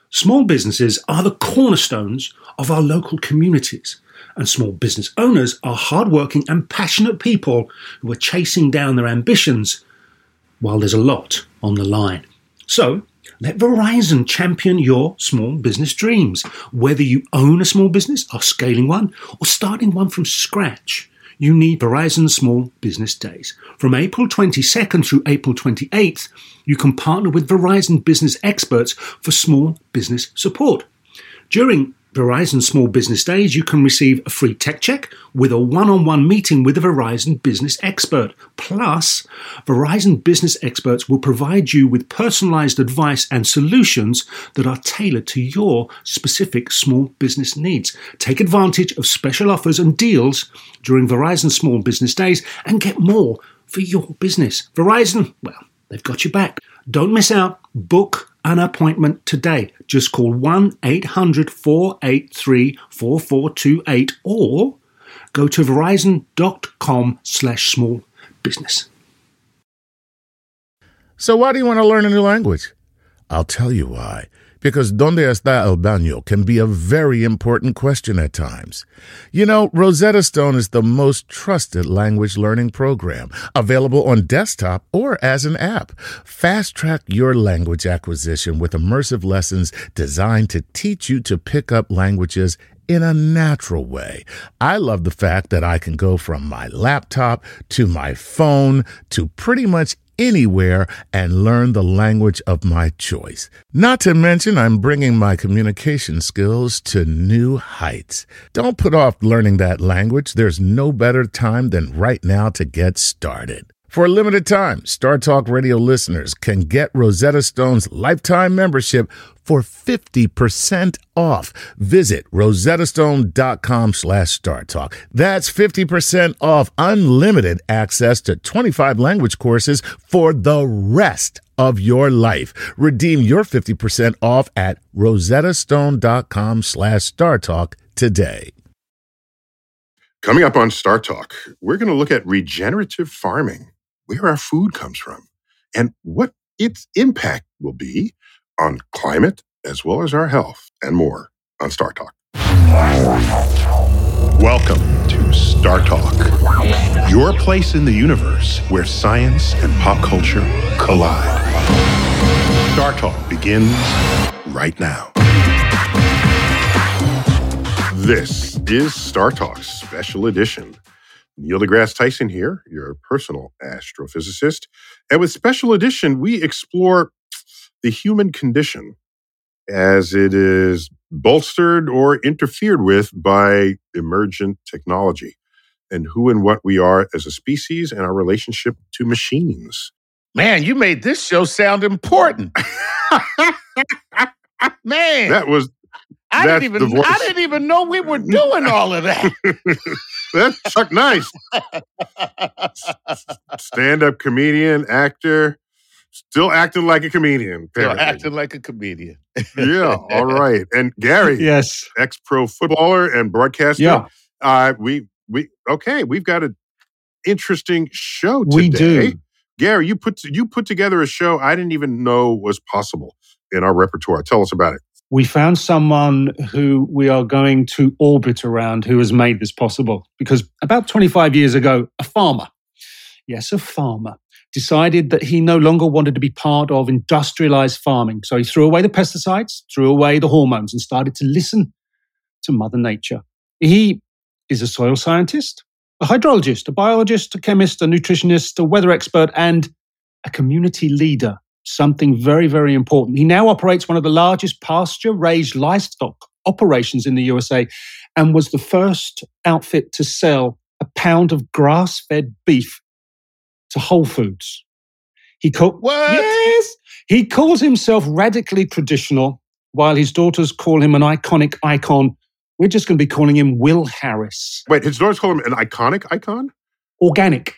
Small businesses are the cornerstones of our local communities, and small business owners are hardworking and passionate people who are chasing down their ambitions while there's a lot on the line. So, let Verizon champion your small business dreams. Whether you own a small business, are scaling one, or starting one from scratch, you need Verizon Small Business Days. From April 22nd through April 28th, you can partner with Verizon business experts for small business support. During Verizon Small Business Days, you can receive a free tech check with a one-on-one meeting with a Verizon business expert. Plus, Verizon business experts will provide you with personalized advice and solutions that are tailored to your specific small business needs. Take advantage of special offers and deals during Verizon Small Business Days and get more for your business. Verizon, well, they've got your back. Don't miss out. Book an appointment today. Just call 1-800-483-4428 or go to verizon.com/small business. So why do you want to learn a new language? I'll tell you why. Because ¿Dónde está el baño? Can be a very important question at times. You know, Rosetta Stone is the most trusted language learning program, available on desktop or as an app. Fast-track your language acquisition with immersive lessons designed to teach you to pick up languages in a natural way. I love the fact that I can go from my laptop to my phone to pretty much anywhere and learn the language of my choice. Not to mention, I'm bringing my communication skills to new heights. Don't put off learning that language. There's no better time than right now to get started. For a limited time, Star Talk Radio listeners can get Rosetta Stone's lifetime membership for 50% off. Visit rosettastone.com/StarTalk. That's 50% off unlimited access to 25 language courses for the rest of your life. Redeem your 50% off at rosettastone.com/StarTalk today. Coming up on Star Talk, we're going to look at regenerative farming, where our food comes from, and what its impact will be on climate as well as our health, and more on Star Talk. Welcome to Star Talk, your place in the universe where science and pop culture collide. Star Talk begins right now. This is Star Talk Special Edition. Neil deGrasse Tyson here, your personal astrophysicist. And with Special Edition, we explore the human condition as it is bolstered or interfered with by emergent technology, and who and what we are as a species and our relationship to machines. Man, you made this show sound important. Man. I didn't even know we were doing all of that. That's Chuck Nice. Stand-up comedian, actor, still acting like a comedian. Still acting like a comedian. Yeah, all right. And Gary, yes, ex-pro footballer and broadcaster. Yeah. We've got an interesting show today. We do. Gary, you put together a show I didn't even know was possible in our repertoire. Tell us about it. We found someone who we are going to orbit around who has made this possible. Because about 25 years ago, a farmer, decided that he no longer wanted to be part of industrialized farming. So he threw away the pesticides, threw away the hormones, and started to listen to Mother Nature. He is a soil scientist, a hydrologist, a biologist, a chemist, a nutritionist, a weather expert, and a community leader. Something very, very important. He now operates one of the largest pasture-raised livestock operations in the USA and was the first outfit to sell a pound of grass-fed beef to Whole Foods. Yes! He calls himself radically traditional, while his daughters call him an iconic icon. We're just going to be calling him Will Harris. Wait, his daughters call him an iconic icon? Organic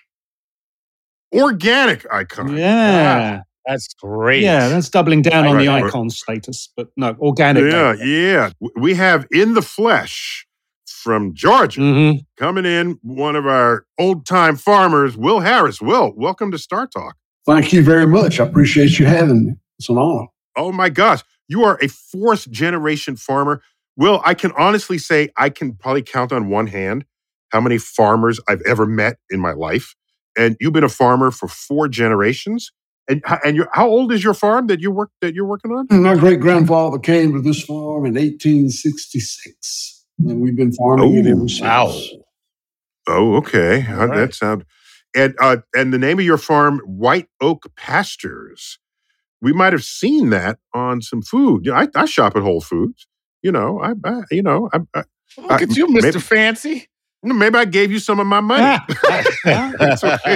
icon. Yeah. Wow. That's great. Yeah, that's doubling down on the icon status, but no, organic. Yeah. We have in the flesh from Georgia coming in, one of our old-time farmers, Will Harris. Will, welcome to Star Talk. Thank you very much. I appreciate you having me. It's an honor. Oh my gosh. You are a fourth generation farmer. Will, I can honestly say I can probably count on one hand how many farmers I've ever met in my life. And you've been a farmer for 4 generations. And how old is your farm that you're working on? My great grandfather came to this farm in 1866, and we've been farming it ever since. Wow. Oh, okay. All right. That sound. And the name of your farm, White Oak Pastures. We might have seen that on some food. I shop at Whole Foods. Look at you, Mr. Fancy. Maybe I gave you some of my money. It's okay.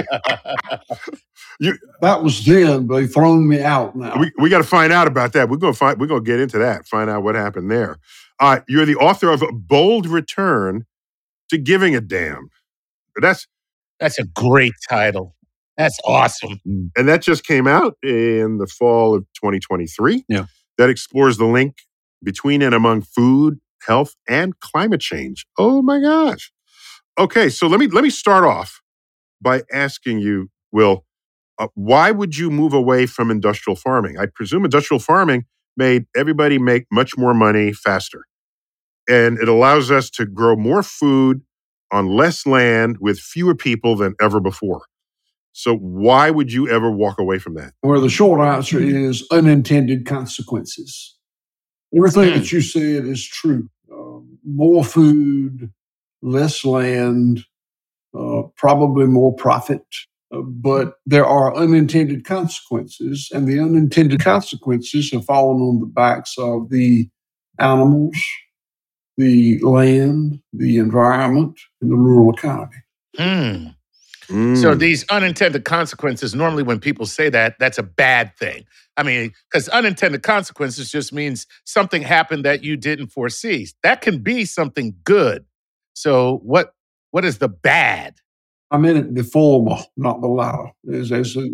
That was then, but they've thrown me out now. We got to find out about that. We're gonna get into that. Find out what happened there. You're the author of A Bold Return to Giving a Damn. That's a great title. That's awesome. And that just came out in the fall of 2023. Yeah. That explores the link between and among food, health, and climate change. Oh my gosh. Okay, so let me start off by asking you, Will, why would you move away from industrial farming? I presume industrial farming made everybody make much more money faster. And it allows us to grow more food on less land with fewer people than ever before. So why would you ever walk away from that? Well, the short answer is unintended consequences. Everything that you said is true. More food, less land, probably more profit. But there are unintended consequences, and the unintended consequences have fallen on the backs of the animals, the land, the environment, and the rural economy. So these unintended consequences, normally when people say that, that's a bad thing. I mean, because unintended consequences just means something happened that you didn't foresee. That can be something good. So what is the bad? I meant the former, not the latter, as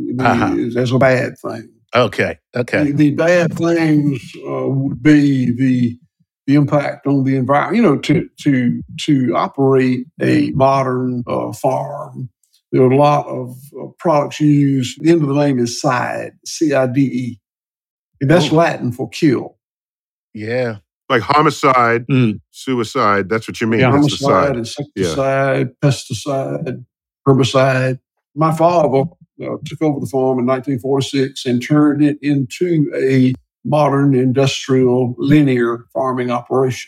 a bad thing. Okay. The bad things would be the impact on the environment. To operate a modern farm, there are a lot of products used. The end of the name is CIDE, C-I-D-E. And that's Latin for kill. Yeah. Like homicide, suicide, that's what you mean. Yeah, that's homicide, insecticide, pesticide, herbicide. My father took over the farm in 1946 and turned it into a modern industrial linear farming operation.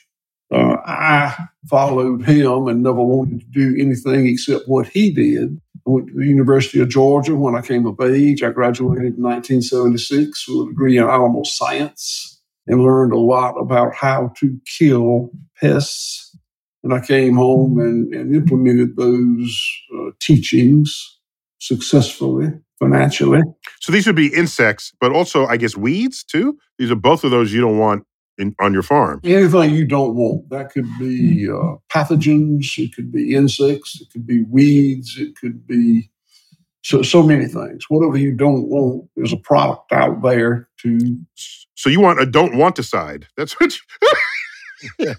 I followed him and never wanted to do anything except what he did. I went to the University of Georgia when I came of age. I graduated in 1976 with a degree in animal science and learned a lot about how to kill pests. And I came home and implemented those teachings successfully, financially. So these would be insects, but also, I guess, weeds too? These are both of those you don't want on your farm. Anything you don't want. That could be pathogens, it could be insects, it could be weeds, it could be so many things. Whatever you don't want, there's a product out there to... So you want a don't want to side. That's what you...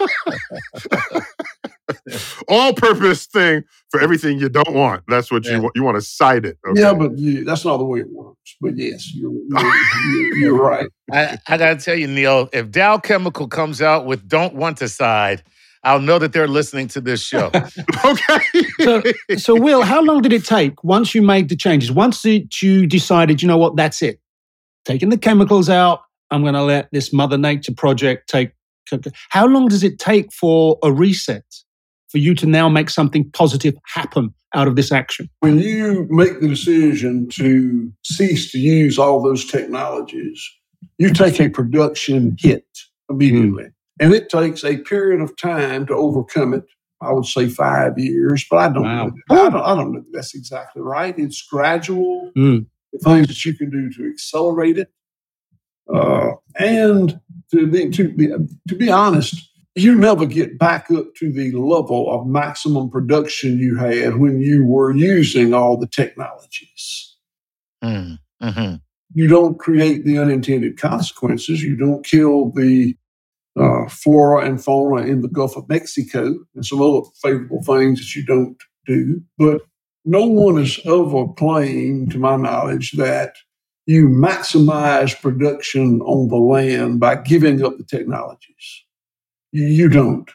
All-purpose thing for everything you don't want. That's what you want. You want to side it. Okay. Yeah, but that's not the way it works. But yes, you're right. I got to tell you, Neil, if Dow Chemical comes out with don't want to side, I'll know that they're listening to this show. Okay. So, Will, how long did it take once you made the changes? Once you decided, you know what, that's it. Taking the chemicals out, I'm going to let this Mother Nature project take. How long does it take for a reset, for you to now make something positive happen out of this action? When you make the decision to cease to use all those technologies, you take a production hit immediately. And it takes a period of time to overcome it. I would say 5 years, but I don't know. I don't know if that's exactly right. It's gradual. The things that you can do to accelerate it. And to be honest, you never get back up to the level of maximum production you had when you were using all the technologies. Mm-hmm. You don't create the unintended consequences. You don't kill the flora and fauna in the Gulf of Mexico and some other favorable things that you don't do. But no one has ever claimed, to my knowledge, that you maximize production on the land by giving up the technologies. You don't.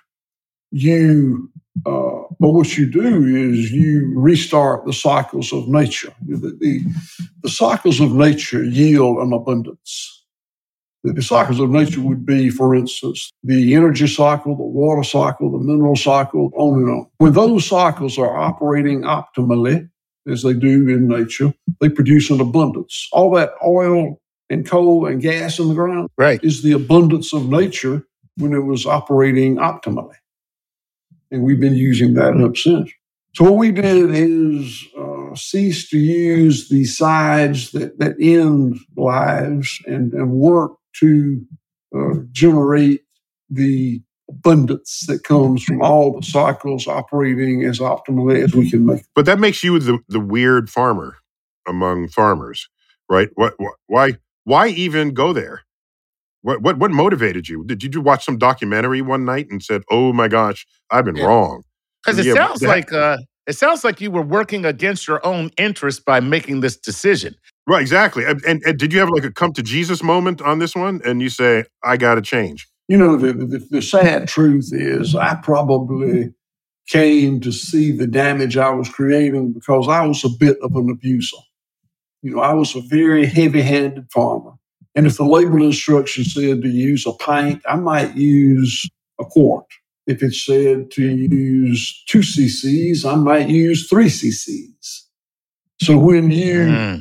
But what you do is you restart the cycles of nature. The cycles of nature yield an abundance. The cycles of nature would be, for instance, the energy cycle, the water cycle, the mineral cycle, on and on. When those cycles are operating optimally, as they do in nature, they produce an abundance. All that oil and coal and gas in the ground is the abundance of nature when it was operating optimally. And we've been using that up since. So what we did is cease to use the sides that end lives and work to generate the abundance that comes from all the cycles operating as optimally as we can make. But that makes you the weird farmer among farmers, right? Why even go there? What motivated you? Did you watch some documentary one night and said, "Oh my gosh, I've been wrong"? Because it sounds like you were working against your own interest by making this decision. Right, exactly. And did you have like a come to Jesus moment on this one? And you say, "I got to change." You know, the sad truth is, I probably came to see the damage I was creating because I was a bit of an abuser. You know, I was a very heavy-handed farmer. And if the label instruction said to use a pint, I might use a quart. If it said to use 2 cc's, I might use 3 cc's. So when you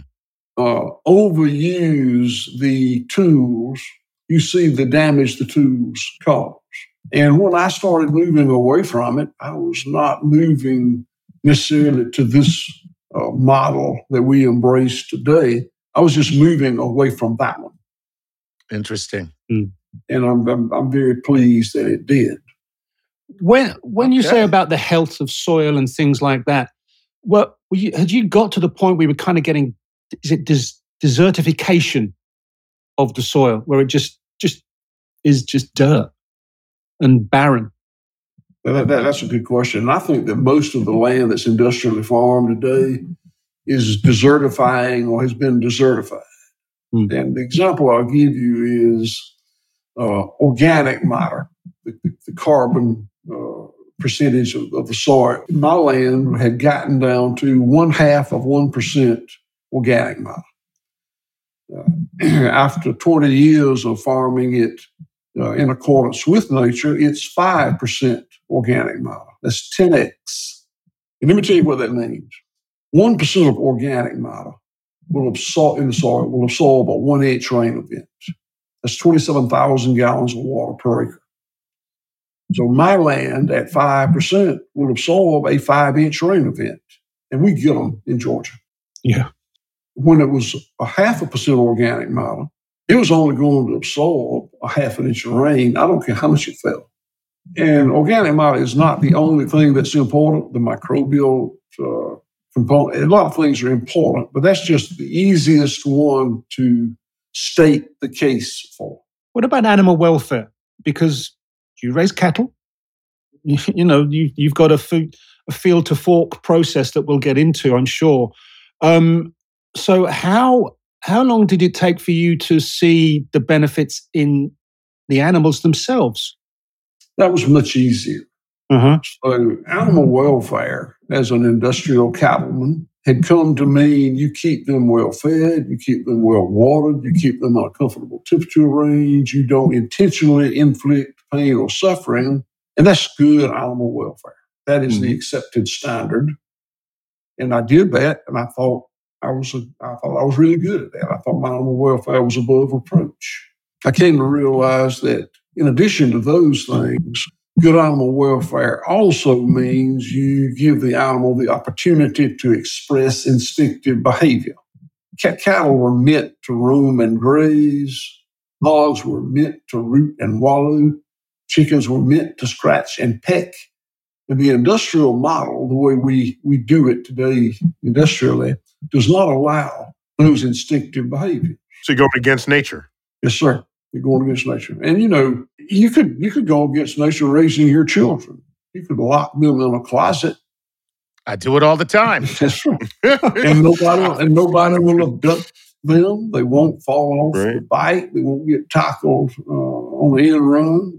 overuse the tools, you see the damage the tools cause. And when I started moving away from it, I was not moving necessarily to this model that we embrace today. I was just moving away from that one. Interesting. And I'm very pleased that it did. When you say about the health of soil and things like that, had you got to the point where we were kind of getting, is it desertification of the soil, where it just is just dirt and barren? That's a good question. And I think that most of the land that's industrially farmed today is desertifying or has been desertified. And the example I'll give you is organic matter, the carbon percentage of the soil. My land had gotten down to 0.5% organic matter. After 20 years of farming it in accordance with nature, it's 5% organic matter. That's 10x. And let me tell you what that means. 1% of organic matter will absorb a 1-inch rain event. That's 27,000 gallons of water per acre. So my land at 5% will absorb a 5-inch rain event, and we get them in Georgia. Yeah. When it was 0.5% organic matter, it was only going to absorb a 0.5 inch of rain. I don't care how much it fell. And organic matter is not the only thing that's important. The microbial component, a lot of things are important, but that's just the easiest one to state the case for. What about animal welfare? Because you raise cattle, you've got a field to fork process that we'll get into, I'm sure. So how long did it take for you to see the benefits in the animals themselves? That was much easier. So animal welfare as an industrial cattleman had come to mean you keep them well fed, you keep them well watered, you keep them on a comfortable temperature range, you don't intentionally inflict pain or suffering, and that's good animal welfare. That is the accepted standard. And I did that, and I thought I was really good at that. I thought my animal welfare was above reproach. I came to realize that in addition to those things, good animal welfare also means you give the animal the opportunity to express instinctive behavior. Cattle were meant to roam and graze. Hogs were meant to root and wallow. Chickens were meant to scratch and peck. And the industrial model, the way we do it today industrially, does not allow those instinctive behaviors. So you're going against nature. Yes, sir. You're going against nature. And, you could go against nature raising your children. You could lock them in a closet. I do it all the time. That's right. and nobody will abduct them. They won't fall off the bike. They won't get tackled on the end run.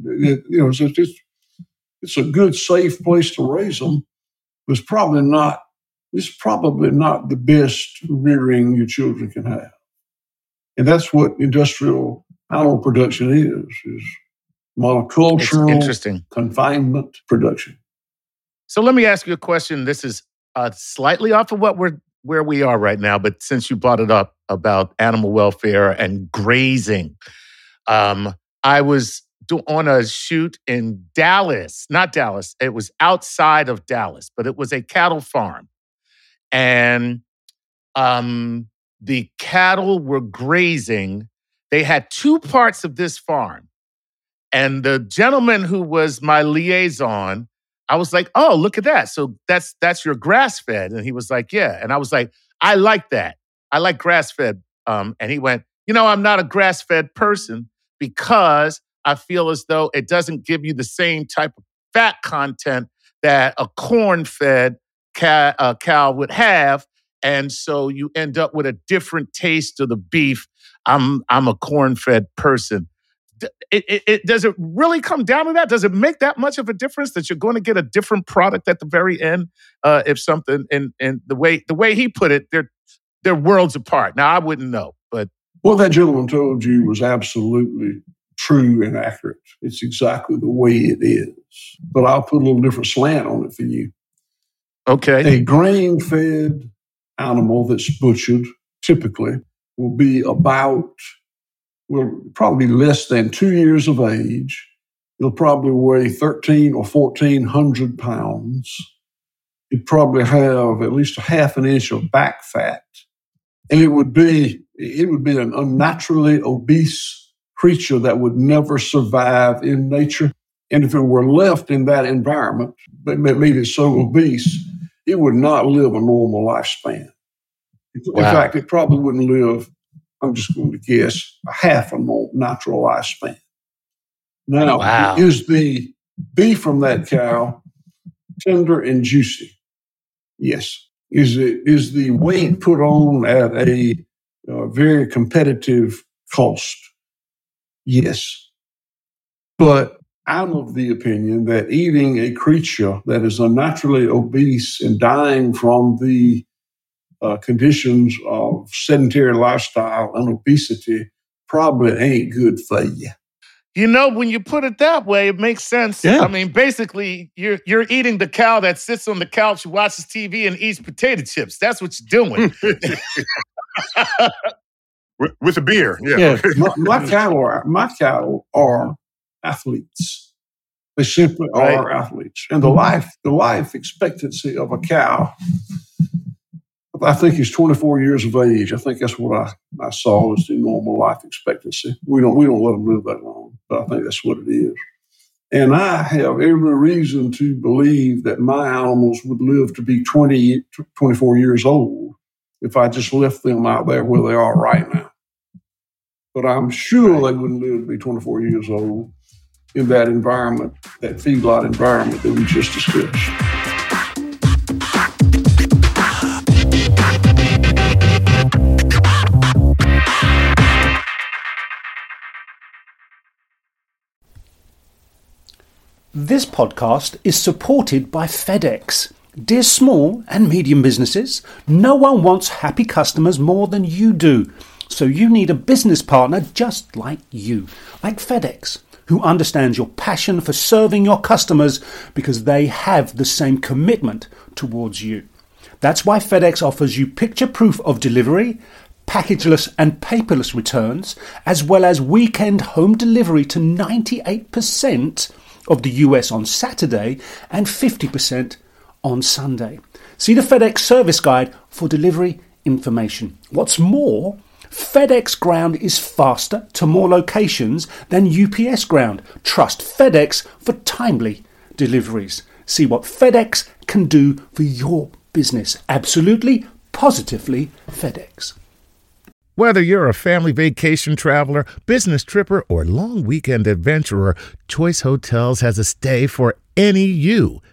It's a good, safe place to raise them. It's probably not the best rearing your children can have. And that's what industrial animal production is monocultural confinement production. So let me ask you a question. This is slightly off of where we are right now, but since you brought it up about animal welfare and grazing, I was on a shoot in Dallas, not Dallas. It was outside of Dallas, but it was a cattle farm. And the cattle were grazing. They had two parts of this farm. And the gentleman who was my liaison, I was like, oh, look at that. So that's your grass-fed. And he was like, yeah. And I was like, I like that. I like grass-fed. And he went, I'm not a grass-fed person because I feel as though it doesn't give you the same type of fat content that a corn-fed cow would have. And so you end up with a different taste of the beef. I'm a corn-fed person. It does it really come down to that? Does it make that much of a difference that you're going to get a different product at the very end? If something and the way he put it, they're worlds apart. Now I wouldn't know, but what that gentleman told you was absolutely true and accurate. It's exactly the way it is. But I'll put a little different slant on it for you. Okay. A grain-fed animal that's butchered typically will probably be less than 2 years of age. It'll probably weigh 1,300 or 1,400 pounds. It'd probably have at least a half an inch of back fat. And it would be an unnaturally obese creature that would never survive in nature. And if it were left in that environment, that made it so obese, it would not live a normal lifespan. Wow. In fact, it probably wouldn't live, I'm just going to guess, a half a natural lifespan. Now, Is the beef from that cow tender and juicy? Yes. Is the weight put on at a very competitive cost? Yes. But I'm of the opinion that eating a creature that is unnaturally obese and dying from the conditions of sedentary lifestyle and obesity probably ain't good for you. When you put it that way, it makes sense. Yeah. I mean, basically, you're eating the cow that sits on the couch, watches TV, and eats potato chips. That's what you're doing. With a beer. Yeah. My cattle are athletes. They simply are athletes. And the life expectancy of a cow, I think, is 24 years of age. I think that's what I saw as the normal life expectancy. We don't let them live that long, but I think that's what it is. And I have every reason to believe that my animals would live to be 24 years old if I just left them out there where they are right now. But I'm sure they wouldn't live to be 24 years old in that environment, that feedlot environment that we just discussed. This podcast is supported by FedEx. Dear small and medium businesses, no one wants happy customers more than you do. So you need a business partner just like you, like FedEx, who understands your passion for serving your customers because they have the same commitment towards you. That's why FedEx offers you picture proof of delivery, packageless and paperless returns, as well as weekend home delivery to 98% of the US on Saturday and 50% on Sunday. See the FedEx service guide for delivery information. What's more, FedEx Ground is faster to more locations than UPS Ground. Trust FedEx for timely deliveries. See what FedEx can do for your business. Absolutely, positively FedEx. Whether you're a family vacation traveler, business tripper, or long weekend adventurer, Choice Hotels has a stay for any you.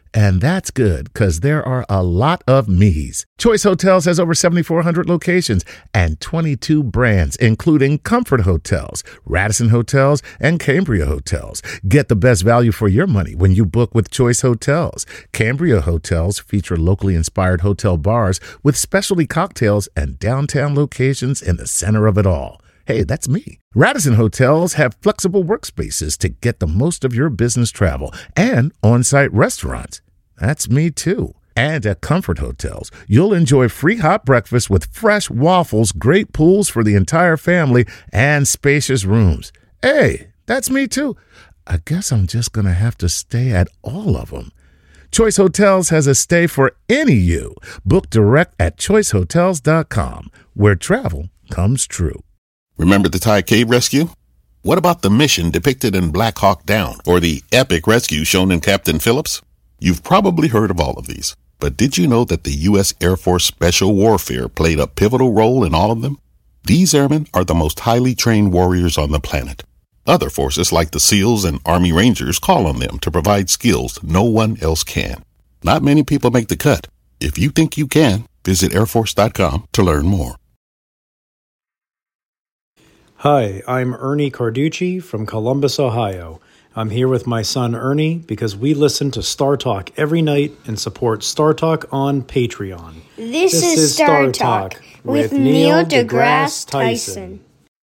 And that's good, because there are a lot of me's. Choice Hotels has over 7,400 locations and 22 brands, including Comfort Hotels, Radisson Hotels, and Cambria Hotels. Get the best value for your money when you book with Choice Hotels. Cambria Hotels feature locally inspired hotel bars with specialty cocktails and downtown locations in the center of it all. Hey, that's me. Radisson Hotels have flexible workspaces to get the most of your business travel and on-site restaurants. That's me too. And at Comfort Hotels, you'll enjoy free hot breakfast with fresh waffles, great pools for the entire family, and spacious rooms. Hey, that's me too. I guess I'm just going to have to stay at all of them. Choice Hotels has a stay for any you. Book direct at choicehotels.com, where travel comes true. Remember the Thai cave rescue? What about the mission depicted in Black Hawk Down or the epic rescue shown in Captain Phillips? You've probably heard of all of these, but did you know that the U.S. Air Force Special Warfare played a pivotal role in all of them? These airmen are the most highly trained warriors on the planet. Other forces like the SEALs and Army Rangers call on them to provide skills no one else can. Not many people make the cut. If you think you can, visit airforce.com to learn more. Hi, I'm Ernie Carducci from Columbus, Ohio. I'm here with my son Ernie because we listen to Star Talk every night and support Star Talk on Patreon. This is Star Talk with Neil deGrasse Tyson.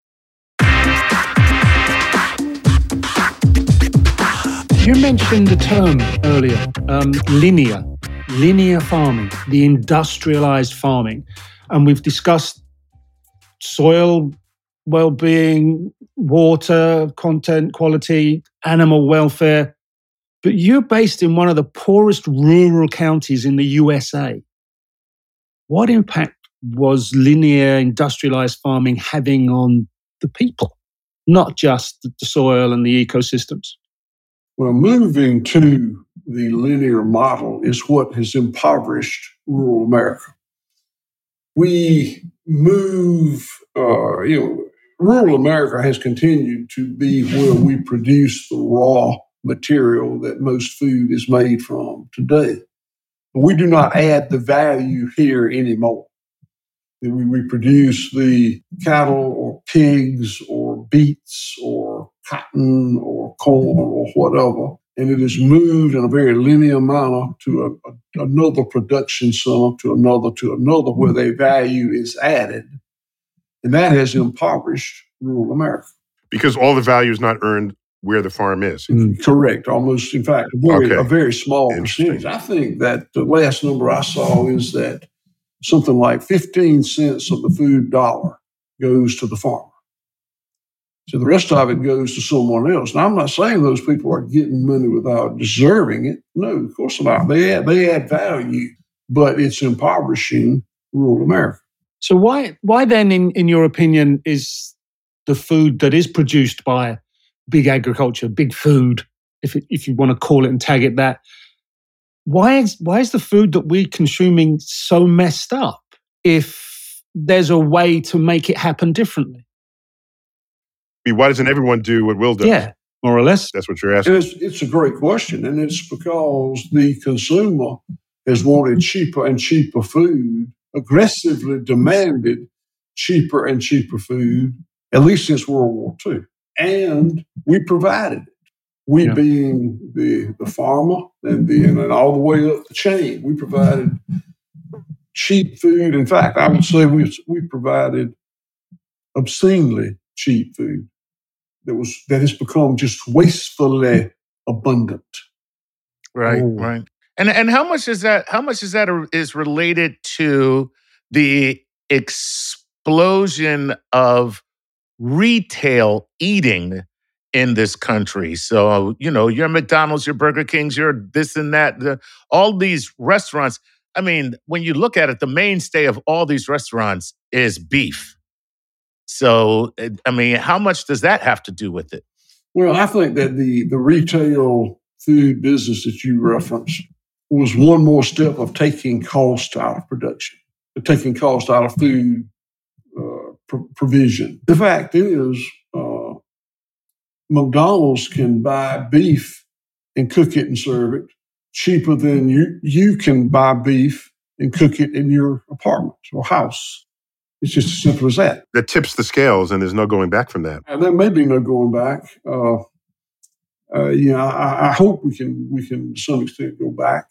You mentioned the term earlier, linear farming, the industrialized farming. And we've discussed soil well-being, water, content, quality, animal welfare. But you're based in one of the poorest rural counties in the USA. What impact was linear industrialized farming having on the people, not just the soil and the ecosystems? Well, moving to the linear model is what has impoverished rural America. We move, rural America has continued to be where we produce the raw material that most food is made from today. We do not add the value here anymore. We produce the cattle or pigs or beets or cotton or corn or whatever, and it is moved in a very linear manner to another production center, to another, where their value is added. And that has impoverished rural America. Because all the value is not earned where the farm is. Correct. Almost, in fact, a very small percentage. I think that the last number I saw is that something like 15 cents of the food dollar goes to the farmer. So the rest of it goes to someone else. Now, I'm not saying those people are getting money without deserving it. No, of course not. They add value, but it's impoverishing rural America. So why then, in your opinion, is the food that is produced by big agriculture, big food, if you want to call it and tag it that, why is the food that we're consuming so messed up if there's a way to make it happen differently? Why doesn't everyone do what Will does? Yeah, more or less. That's what you're asking. It's a great question, and it's because the consumer has wanted cheaper and cheaper food, aggressively demanded cheaper and cheaper food, at least since World War II. And we provided it. We being the farmer and all the way up the chain, we provided cheap food. In fact, I would say we provided obscenely cheap food that has become just wastefully abundant. Right, right. And how much is that? How much is that is related to the explosion of retail eating in this country? So, your McDonald's, your Burger Kings, your this and that, all these restaurants. I mean, when you look at it, the mainstay of all these restaurants is beef. So, I mean, how much does that have to do with it? Well, I think that the retail food business that you referenced was one more step of taking cost out of production, taking cost out of food provision. The fact is, McDonald's can buy beef and cook it and serve it cheaper than you can buy beef and cook it in your apartment or house. It's just as simple as that. That tips the scales, and there's no going back from that. And there may be no going back. I hope we can to some extent go back.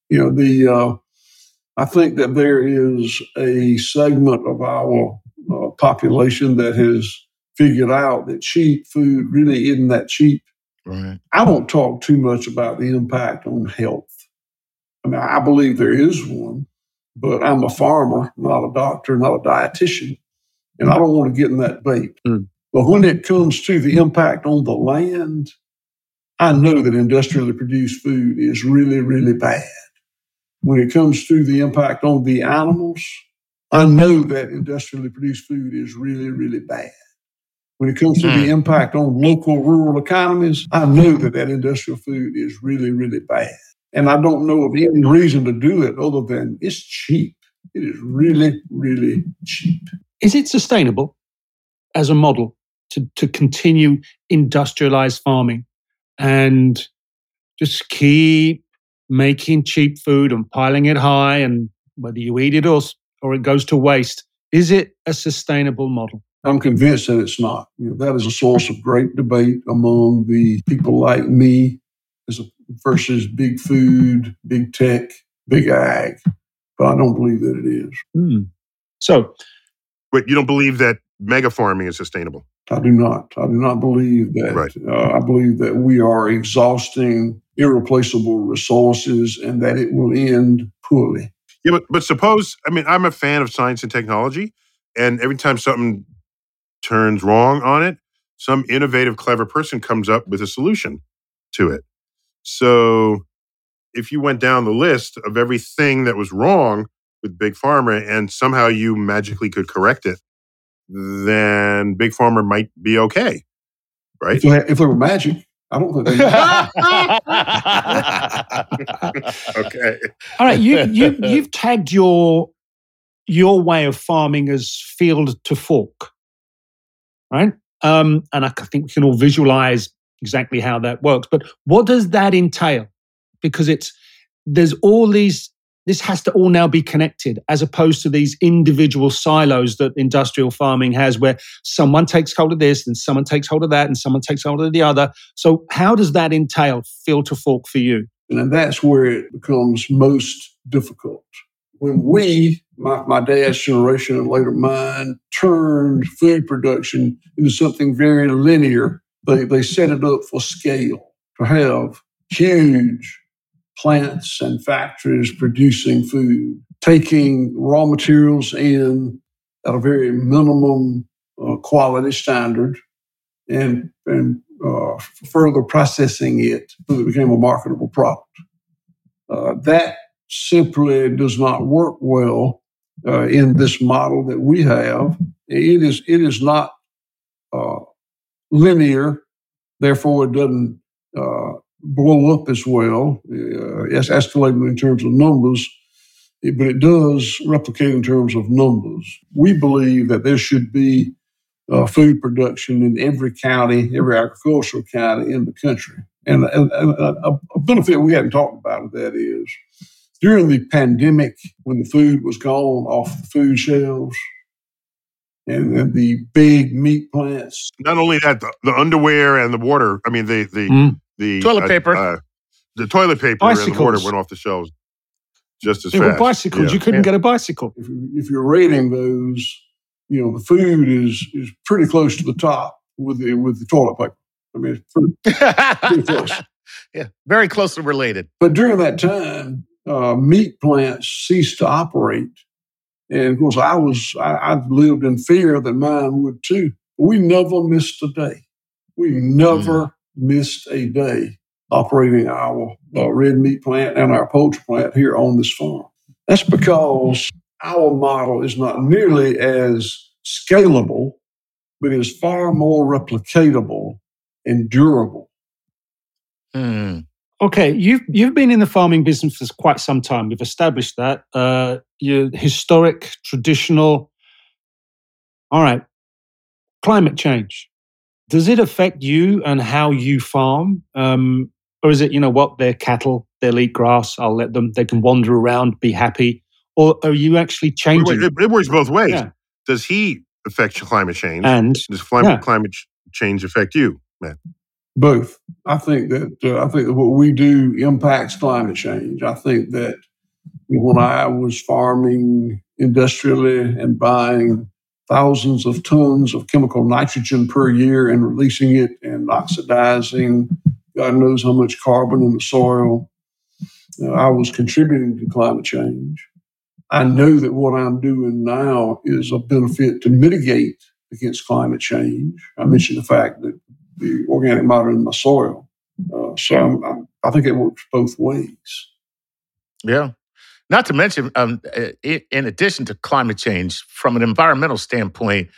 I think that there is a segment of our population that has figured out that cheap food really isn't that cheap. Right. I don't talk too much about the impact on health. I mean, I believe there is one, but I'm a farmer, not a doctor, not a dietitian, and I don't want to get in that debate. But when it comes to the impact on the land, I know that industrially produced food is really, really bad. When it comes to the impact on the animals, I know that industrially produced food is really, really bad. When it comes to the impact on local rural economies, I know that industrial food is really, really bad. And I don't know of any reason to do it other than it's cheap. It is really, really cheap. Is it sustainable as a model to continue industrialized farming and just keep making cheap food and piling it high, and whether you eat it or it goes to waste? Is it a sustainable model? I'm convinced that it's not. That is a source of great debate among the people like me versus big food, big tech, big ag. But I don't believe that it is. So, but you don't believe that mega farming is sustainable? I do not. I do not believe that. Right. I believe that we are exhausting irreplaceable resources and that it will end poorly. Yeah, but suppose, I'm a fan of science and technology, and every time something turns wrong on it, some innovative, clever person comes up with a solution to it. So if you went down the list of everything that was wrong with Big Pharma and somehow you magically could correct it, then Big Pharma might be okay, right? If they were magic, I don't think they Okay. All right, you've tagged your way of farming as field to fork, right? And I think we can all visualize exactly how that works. But what does that entail? Because there's all these. This has to all now be connected, as opposed to these individual silos that industrial farming has, where someone takes hold of this, and someone takes hold of that, and someone takes hold of the other. So how does that entail field to fork for you? And that's where it becomes most difficult. When we, my dad's generation and later mine, turned food production into something very linear, they set it up for scale, to have huge plants and factories producing food, taking raw materials in at a very minimum quality standard and further processing it so that it became a marketable product. That simply does not work well in this model that we have. It is not linear, therefore it doesn't blow up as well. It's escalating in terms of numbers, but it does replicate in terms of numbers. We believe that there should be food production in every county, every agricultural county in the country. And a benefit we hadn't talked about of that is during the pandemic, when the food was gone off the food shelves, and the big meat plants. Not only that, the underwear and the water. The toilet paper. The toilet paper Bicycles. And the water went off the shelves just as There fast. were bicycles. Yeah. You couldn't get a bicycle. If you're rating those, the food is pretty close to the top with the toilet paper. It's pretty close. Yeah, very closely related. But during that time, meat plants ceased to operate. And of course, I lived in fear that mine would too. We never missed a day. We never missed a day operating our red meat plant and our poultry plant here on this farm. That's because our model is not nearly as scalable, but is far more replicatable and durable. Okay, you've been in the farming business for quite some time. We've established that. You're historic, traditional. All right. Climate change. Does it affect you and how you farm? Or is it, they're cattle, they'll eat grass. I'll let them. They can wander around, be happy. Or are you actually changing? It works both ways. Yeah. Does he affect climate change? And does climate change affect you, Matt? Both. I think that what we do impacts climate change. I think that when I was farming industrially and buying thousands of tons of chemical nitrogen per year and releasing it and oxidizing God knows how much carbon in the soil, I was contributing to climate change. I know that what I'm doing now is a benefit to mitigate against climate change. I mentioned the fact that the organic matter in my soil. I think it works both ways. Yeah. Not to mention, in addition to climate change, from an environmental standpoint,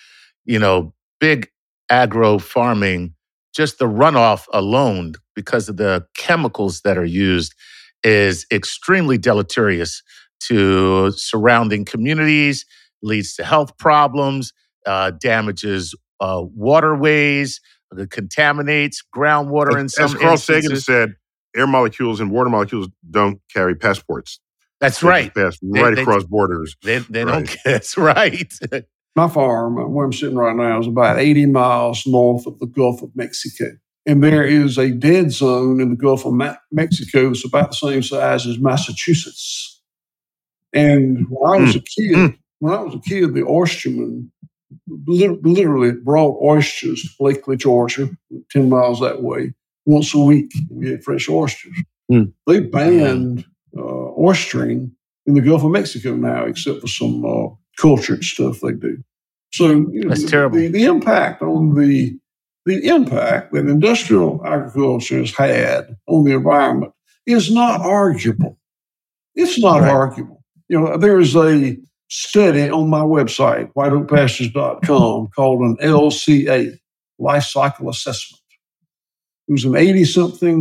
big agro farming, just the runoff alone, because of the chemicals that are used, is extremely deleterious to surrounding communities, leads to health problems, damages waterways, contaminates groundwater in some instances. As Carl Sagan said, air molecules and water molecules don't carry passports. That's right. They pass across borders. They don't. That's right. My farm, where I'm sitting right now, is about 80 miles north of the Gulf of Mexico. And there is a dead zone in the Gulf of Mexico that's about the same size as Massachusetts. And when I was a kid, the oystermen literally brought oysters to Blakely, Georgia, 10 miles that way, once a week. We had fresh oysters. They banned oystering in the Gulf of Mexico now, except for some cultured stuff they do. So that's terrible. The impact on the impact that industrial agriculture has had on the environment is not arguable. It's not arguable. There's a study on my website, whiteoakpastures.com, called an LCA, Life Cycle Assessment. It was an $80-something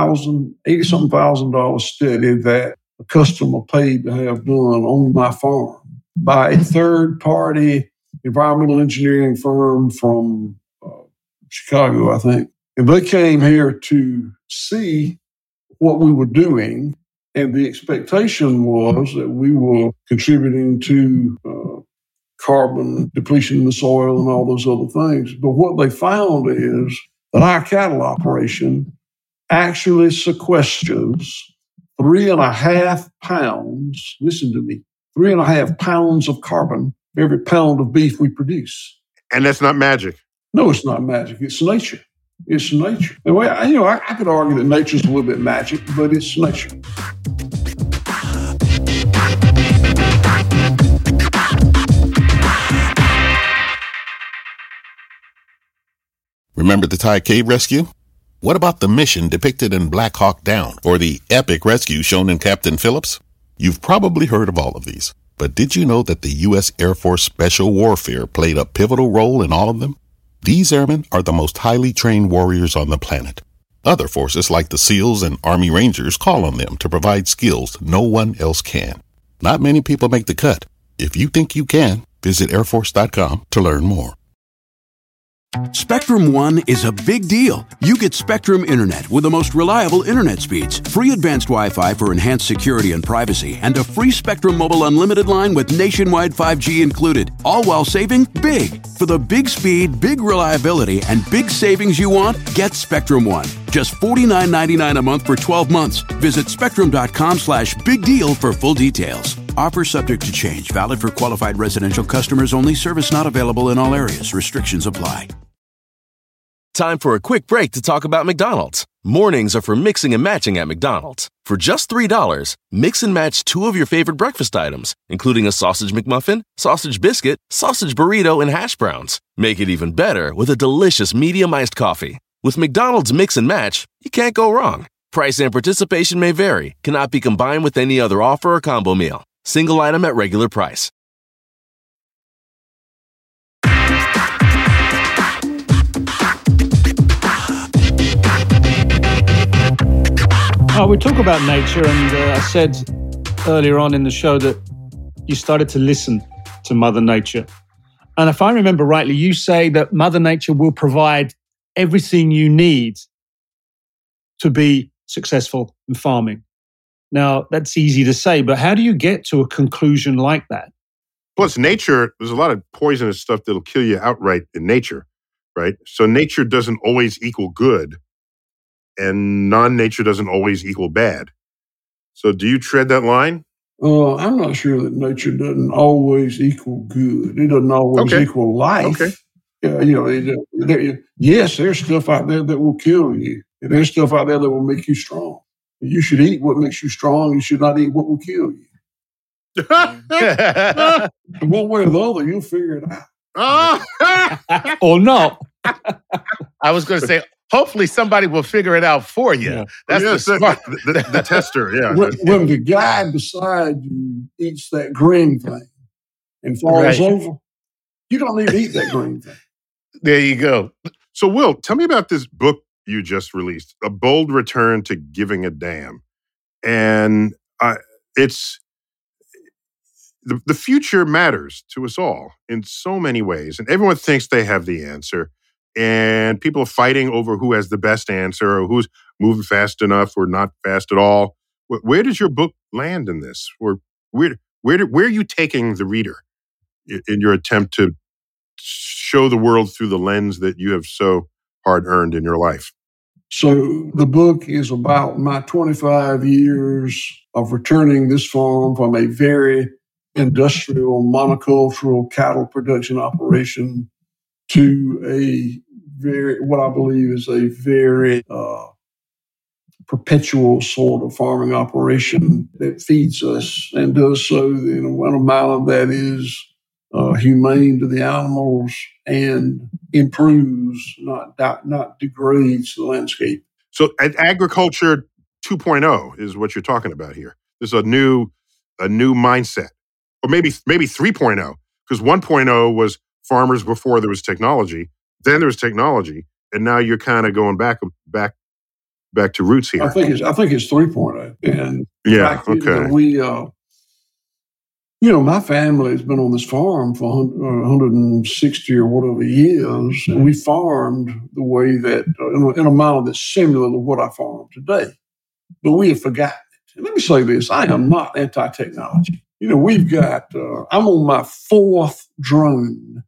thousand study that a customer paid to have done on my farm by a third-party environmental engineering firm from Chicago, I think. And they came here to see what we were doing, and the expectation was that we were contributing to carbon depletion in the soil and all those other things. But what they found is that our cattle operation actually sequesters 3.5 pounds, listen to me, 3.5 pounds of carbon for every pound of beef we produce. And that's not magic. No, it's not magic. It's nature. It's nature. And I could argue that nature's a little bit magic, but it's nature. Remember the Thai cave rescue? What about the mission depicted in Black Hawk Down or the epic rescue shown in Captain Phillips? You've probably heard of all of these, but did you know that the U.S. Air Force Special Warfare played a pivotal role in all of them? These airmen are the most highly trained warriors on the planet. Other forces like the SEALs and Army Rangers call on them to provide skills no one else can. Not many people make the cut. If you think you can, visit airforce.com to learn more. Spectrum One is a big deal. You get Spectrum Internet with the most reliable internet speeds, free advanced Wi-Fi for enhanced security and privacy, and a free Spectrum Mobile Unlimited line with nationwide 5G included, all while saving big. For the big speed, big reliability, and big savings you want, get Spectrum One. Just $49.99 a month for 12 months. Visit spectrum.com/big deal for full details. Offer subject to change. Valid for qualified residential customers only. Service not available in all areas. Restrictions apply. Time for a quick break to talk about McDonald's. Mornings are for mixing and matching at McDonald's. For just $3, mix and match 2 of your favorite breakfast items, including a sausage McMuffin, sausage biscuit, sausage burrito, and hash browns. Make it even better with a delicious medium iced coffee. With McDonald's Mix and Match, you can't go wrong. Price and participation may vary. Cannot be combined with any other offer or combo meal. Single item at regular price. We talk about nature, and I said earlier on in the show that you started to listen to Mother Nature. And if I remember rightly, you say that Mother Nature will provide everything you need to be successful in farming. Now, that's easy to say, but how do you get to a conclusion like that? Plus, nature, there's a lot of poisonous stuff that'll kill you outright in nature, right? So nature doesn't always equal good, and non-nature doesn't always equal bad. So do you tread that line? I'm not sure that nature doesn't always equal good. It doesn't always equal life. Okay. Yes, there's stuff out there that will kill you. And there's stuff out there that will make you strong. You should eat what makes you strong. You should not eat what will kill you. One way or the other, you'll figure it out. Or not. I was going to say, hopefully somebody will figure it out for you. Yeah. That's the tester, yeah. When the guy beside you eats that green thing and falls over, you don't need to eat that green thing. There you go. So, Will, tell me about this book you just released, A Bold Return to Giving a Damn. And it's... The future matters to us all in so many ways, and everyone thinks they have the answer, and people are fighting over who has the best answer or who's moving fast enough or not fast at all. Where does your book land in this? Or where are you taking the reader in your attempt to show the world through the lens that you have so hard earned in your life? So the book is about my 25 years of returning this farm from a very industrial monocultural cattle production operation to a what I believe is a very perpetual sort of farming operation that feeds us and does so in a manner that is humane to the animals and improves, not degrades the landscape. So agriculture 2.0 is what you're talking about here. This is a new mindset. Or maybe 3.0, because 1.0 was farmers before there was technology. Then there was technology, and now you're kind of going back to roots here. I think it's 3.0, and my family has been on this farm for 160 or whatever years, and we farmed the way that in a manner that's similar to what I farm today, but we have forgotten it. And let me say this: I am not anti-technology. We've got, I'm on my 4th drone.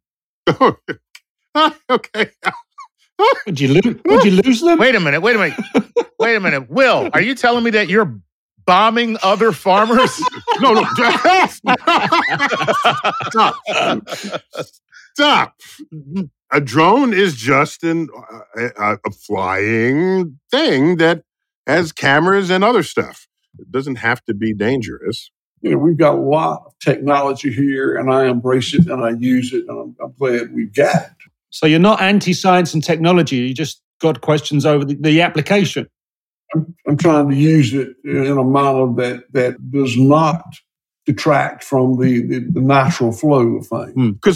Okay. Would you lose them? Wait a minute. Will, are you telling me that you're bombing other farmers? No. Stop. A drone is just a flying thing that has cameras and other stuff. It doesn't have to be dangerous. We've got a lot of technology here, and I embrace it, and I use it, and I'm glad we've got it. So you're not anti-science and technology. You just got questions over the application. I'm trying to use it in a manner that does not detract from the natural flow of things. Because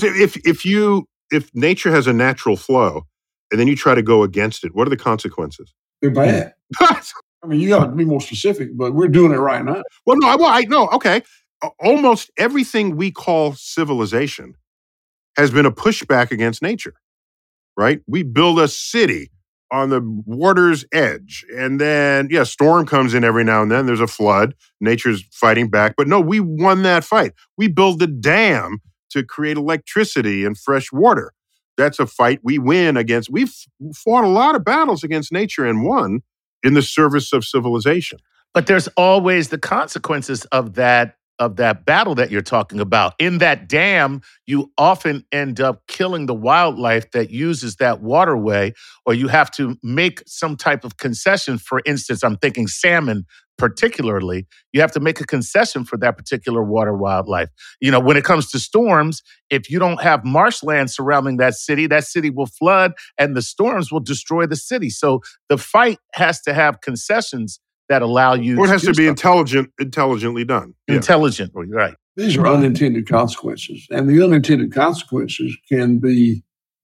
if nature has a natural flow, and then you try to go against it, what are the consequences? They're bad. I mean, you got to be more specific, but we're doing it right now. Well, no, okay. Almost everything we call civilization has been a pushback against nature, right? We build a city on the water's edge, and then, storm comes in every now and then. There's a flood. Nature's fighting back. But no, we won that fight. We build a dam to create electricity and fresh water. That's a fight we win against. We've fought a lot of battles against nature and won in the service of civilization. But there's always the consequences of that battle that you're talking about. In that dam, you often end up killing the wildlife that uses that waterway, or you have to make some type of concession. For instance, I'm thinking salmon particularly. You have to make a concession for that particular water wildlife. When it comes to storms, if you don't have marshland surrounding that city will flood and the storms will destroy the city. So the fight has to have concessions that allow you. Or it has to be intelligently done. Intelligently, right. These are unintended consequences, and the unintended consequences can be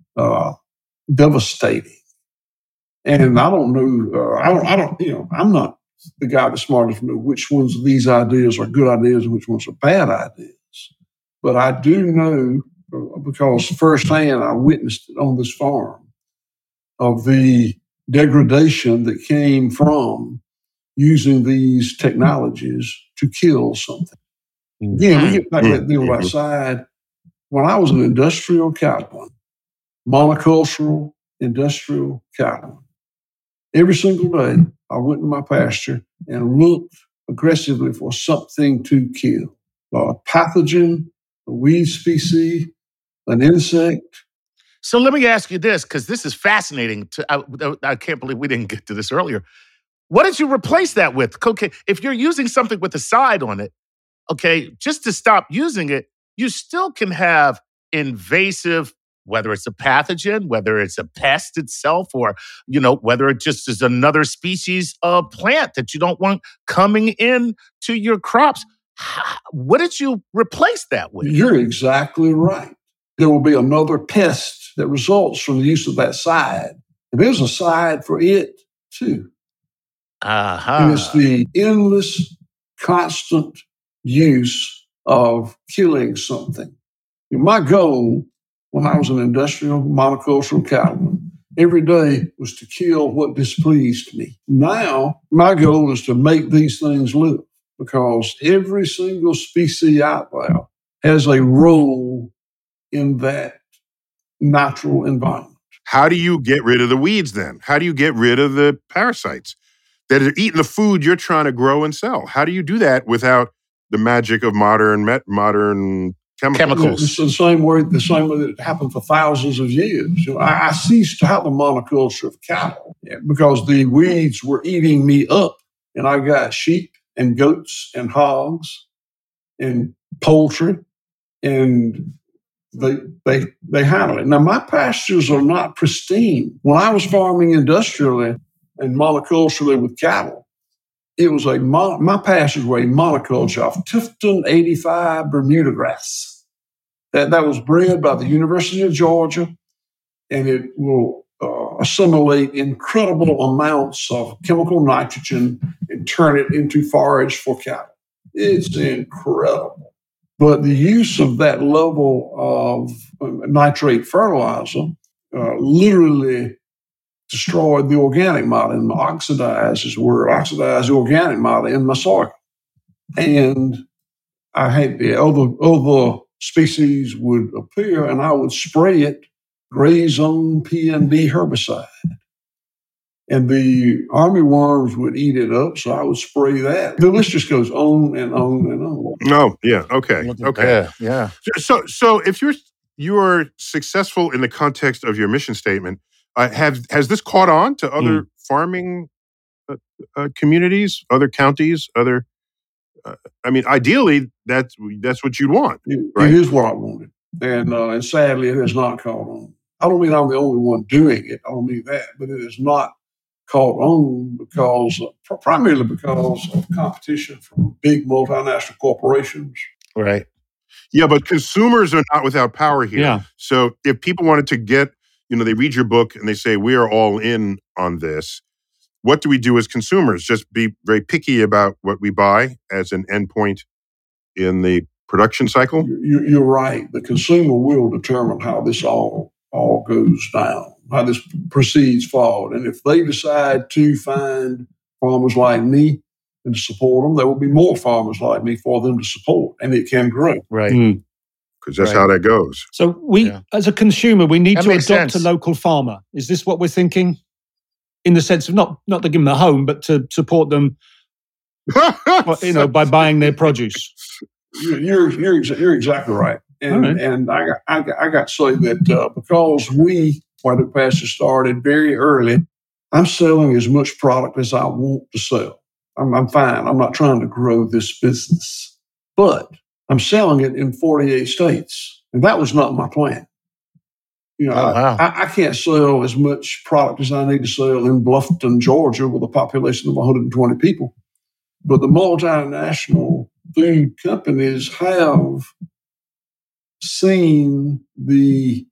devastating. And I don't know. I'm not the guy that's smart enough to know which ones of these ideas are good ideas and which ones are bad ideas. But I do know, because firsthand I witnessed it on this farm, of the degradation that came from using these technologies to kill something. Again, we get back to that deal outside. When I was an industrial cattleman, monocultural industrial cattleman, every single day I went to my pasture and looked aggressively for something to kill. A pathogen, a weed species, an insect. So let me ask you this, because this is fascinating. I can't believe we didn't get to this earlier. What did you replace that with? Okay, if you're using something with a side on it, okay, just to stop using it, you still can have invasive, whether it's a pathogen, whether it's a pest itself, or, whether it just is another species of plant that you don't want coming in to your crops. What did you replace that with? You're exactly right. There will be another pest that results from the use of that side. And there's a side for it too. And it's the endless, constant use of killing something. My goal when I was an industrial monocultural cattleman every day was to kill what displeased me. Now, my goal is to make these things live, because every single species out there has a role in that natural environment. How do you get rid of the weeds then? How do you get rid of the parasites that are eating the food you're trying to grow and sell? How do you do that without the magic of modern chemicals? It's the same way that it happened for thousands of years. I ceased to have a monoculture of cattle because the weeds were eating me up. And I got sheep and goats and hogs and poultry, and they handle it. Now, my pastures are not pristine. When I was farming industrially and monoculturally with cattle, it was my pastures were a monoculture of Tifton 85 Bermuda grass. That was bred by the University of Georgia, and it will assimilate incredible amounts of chemical nitrogen and turn it into forage for cattle. It's incredible. But the use of that level of nitrate fertilizer literally destroyed the organic matter and oxidized the organic matter in my soil. And I had the other species would appear, and I would spray it, Gray Zone P&D herbicide. And the armyworms would eat it up, so I would spray that. The list just goes on and on and on. Oh, yeah. Okay. Yeah. So if you're successful in the context of your mission statement, has this caught on to other farming communities, other counties, other? Ideally, that's what you'd want. Right? It is what I wanted, and sadly, it has not caught on. I don't mean I'm the only one doing it. I don't mean that, but it is not caught on primarily because of competition from big multinational corporations. Right. Yeah, but consumers are not without power here. Yeah. So if people wanted to get, they read your book and they say, we are all in on this. What do we do as consumers? Just be very picky about what we buy as an endpoint in the production cycle? You're right. The consumer will determine how this all goes down, how this proceeds forward. And if they decide to find farmers like me and to support them, there will be more farmers like me for them to support, and it can grow. Right. Because that's how that goes. So as a consumer, we need that to makes adopt sense. a local farmer. Is this what we're thinking? In the sense of not to give them a home, but to support them, by buying their produce. You're exactly right. And I got to say that because White Oak Pasture started very early, I'm selling as much product as I want to sell. I'm fine. I'm not trying to grow this business, but I'm selling it in 48 states, and that was not my plan. I can't sell as much product as I need to sell in Bluffton, Georgia, with a population of 120 people. But the multinational food companies have seen the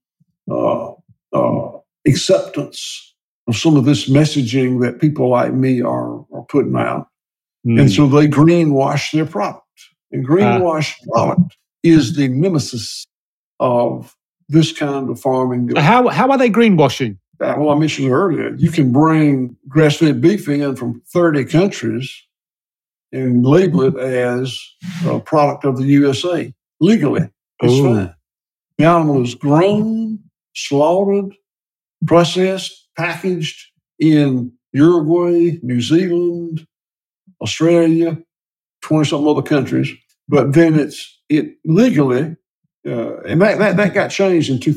acceptance of some of this messaging that people like me are putting out. And so they greenwash their product. And greenwash product is the nemesis of this kind of farming. How are they greenwashing? I mentioned earlier, you can bring grass-fed beef in from 30 countries and label it as a product of the USA legally. It's fine. The animal is grown, slaughtered, processed, packaged in Uruguay, New Zealand, Australia, 20-something other countries. But then it legally, and that got changed in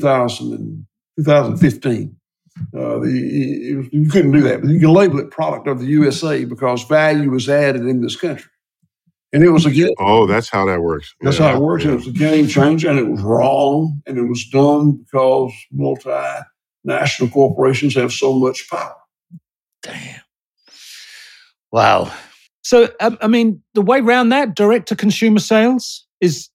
2015. You couldn't do that, but you can label it product of the USA because value was added in this country. And it was a game. Oh, that's how that works. That's how it works. Yeah. It was a game changer, and it was wrong, and it was done because multinational corporations have so much power. Damn. Wow. So, I mean, the way around that, direct to consumer sales, is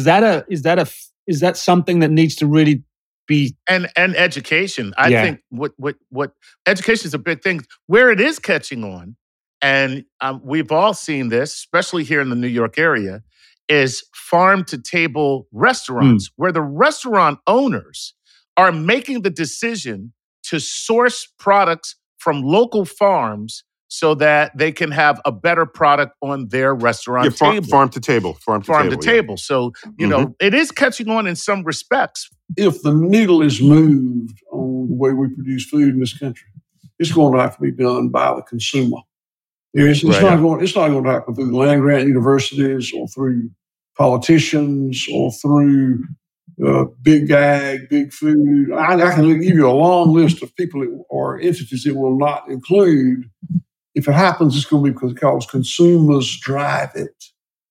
that something that needs to really be and education. I think what education is a big thing. Where it is catching on, and we've all seen this, especially here in the New York area, is farm-to-table restaurants, where the restaurant owners are making the decision to source products from local farms so that they can have a better product on their restaurant table. Farm to table. So, you know, it is catching on in some respects. If the needle is moved on the way we produce food in this country, it's going to have to be done by the consumer. It's not going to happen through land-grant universities or through politicians or through big ag, big food. I can give you a long list of people or entities it will not include. If it happens, it's going to be because consumers drive it,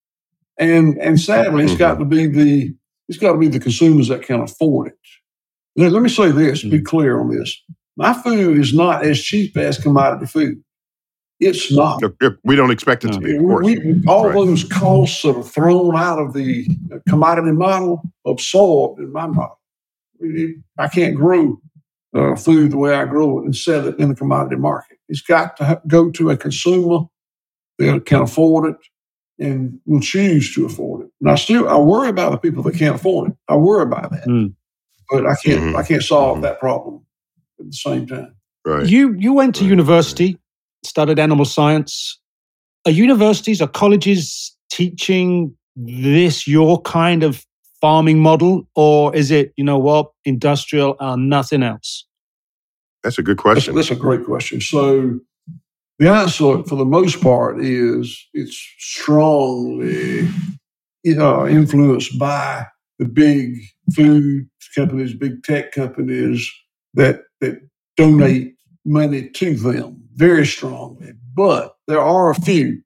and sadly, it's got to be the consumers that can afford it. Now, let me say this: be clear on this. My food is not as cheap as commodity food. It's not. We don't expect it to be, of course. All those costs that are thrown out of the commodity model absorbed in my model. I can't grow food the way I grow it and sell it in the commodity market. It's got to go to a consumer that can afford it and will choose to afford it. And I worry about the people that can't afford it. I worry about that. But I can't solve that problem at the same time. Right. You went to university, studied animal science. Are universities, are colleges teaching your kind of farming model, or is it, industrial and nothing else? That's a good question. That's a great question. So the answer, for the most part, is it's strongly influenced by the big food companies, big tech companies that donate money to them very strongly. But there are a few.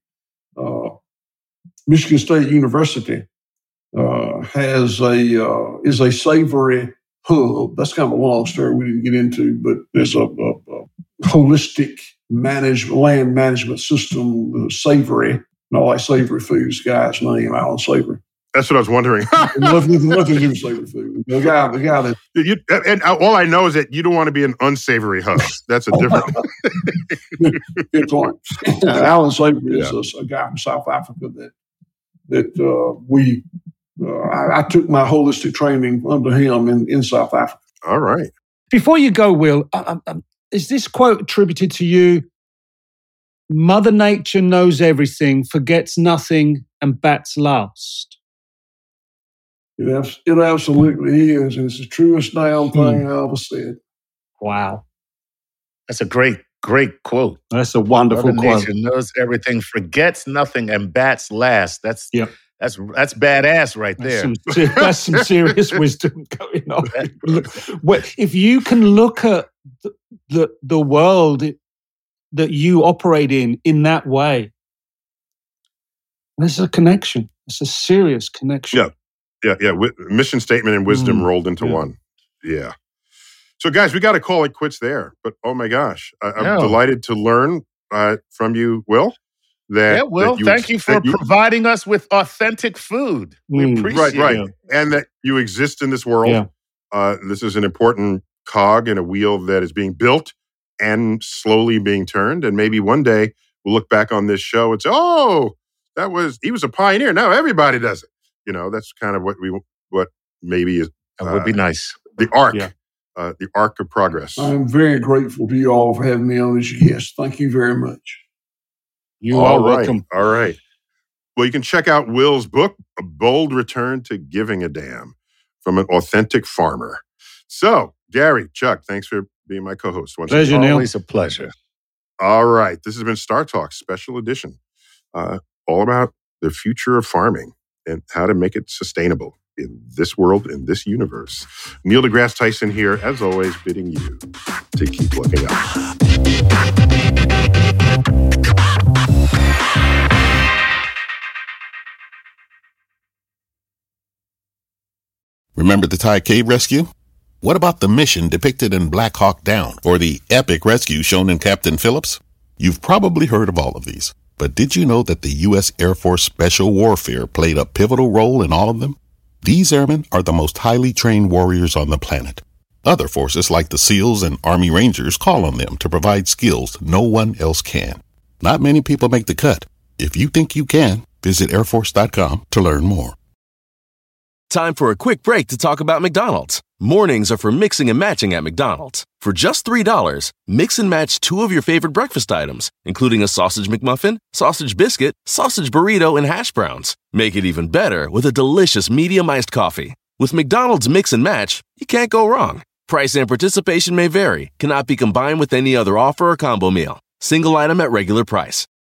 Michigan State University is a savory hub. That's kind of a long story we didn't get into, but there's a holistic land management system, Savory. And I like savory foods. Guy's name, Alan Savory. That's what I was wondering. Nothing to do with savory food. The guy that... And all I know is that you don't want to be an unsavory hub. That's a different... Good point. Alan Savory is a guy from South Africa that I took my holistic training under him in South Africa. All right. Before you go, Will, is this quote attributed to you? Mother Nature knows everything, forgets nothing, and bats last. It absolutely is. And it's the truest damn thing I ever said. Wow. That's a great quote. That's a wonderful Mother quote. Nature knows everything, forgets nothing, and bats last. That's badass right there. That's some serious wisdom going on. If you can look at the world that you operate in that way, there's a connection. It's a serious connection. Yeah. Mission statement and wisdom rolled into one. Yeah. So, guys, we got to call it quits there. But, oh, my gosh, I'm delighted to learn from you, Will. Will, thank you for providing us with authentic food. We appreciate it. And that you exist in this world. Yeah. This is an important cog in a wheel that is being built and slowly being turned. And maybe one day we'll look back on this show and say, he was a pioneer. Now everybody does it. That's kind of what maybe is. That would be nice. The arc the arc of progress. I'm very grateful to you all for having me on as your guest. Thank you very much. You are welcome. All right. Well, you can check out Will's book, A Bold Return to Giving a Damn, from an Authentic Farmer. So, Gary, Chuck, thanks for being my co-host. Pleasure, Neil. Always a pleasure. All right. This has been Star Talk Special Edition, all about the future of farming and how to make it sustainable in this world, in this universe. Neil deGrasse Tyson here, as always, bidding you to keep looking up. Remember the Thai cave rescue? What about the mission depicted in Black Hawk Down or the epic rescue shown in Captain Phillips? You've probably heard of all of these, but did you know that the U.S. Air Force Special Warfare played a pivotal role in all of them? These airmen are the most highly trained warriors on the planet. Other forces like the SEALs and Army Rangers call on them to provide skills no one else can. Not many people make the cut. If you think you can, visit airforce.com to learn more. Time for a quick break to talk about McDonald's. Mornings are for mixing and matching at McDonald's. For just $3, mix and match 2 of your favorite breakfast items, including a sausage McMuffin, sausage biscuit, sausage burrito, and hash browns. Make it even better with a delicious medium iced coffee. With McDonald's Mix and Match, you can't go wrong. Price and participation may vary, cannot be combined with any other offer or combo meal. Single item at regular price.